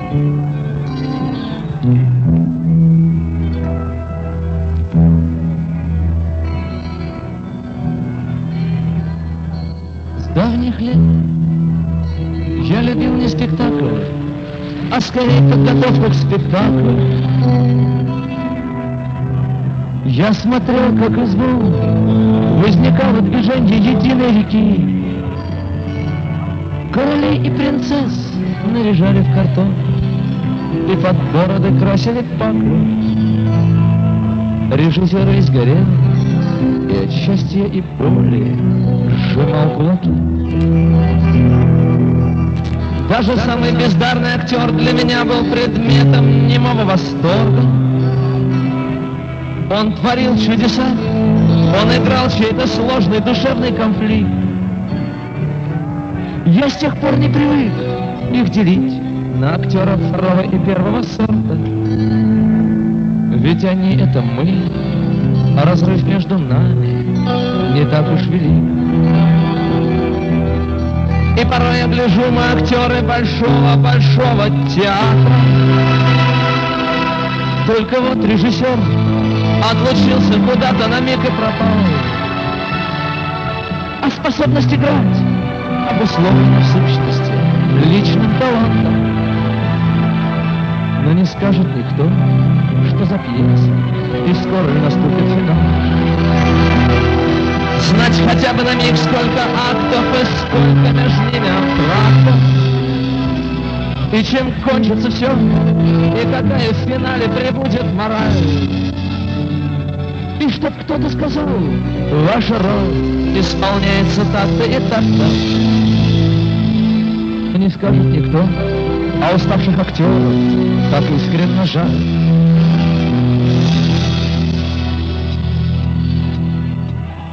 С давних лет я любил не спектакль, а скорее подготовку к спектаклю. Я смотрел, как из волн возникало движение единой реки. Королей и принцесс наряжали в картон и под бороды красили паклю. Режиссер весь горел и от счастья и боли сжимал кулаки. Даже самый бездарный актер для меня был предметом немого восторга. Он творил чудеса, он играл чей-то сложный душевный конфликт. Я с тех пор не привык их делить на актеров второго и первого сорта. Ведь они — это мы, а разрыв между нами не так уж велик. И порой я гляжу, мы актеры большого-большого театра. Только вот режиссер отлучился куда-то на миг и пропал. А способность играть обусловлена в сущности личным талантом. Но не скажет никто, что за пьеса, и скоро ли наступит финал. Знать хотя бы на миг, сколько актов и сколько между ними антрактов. И чем кончится все, и какая в финале прибудет мораль. И чтоб кто-то сказал, ваша роль исполняется так-то и так-то. Не скажет никто, а уставших актеров так искренне жаль.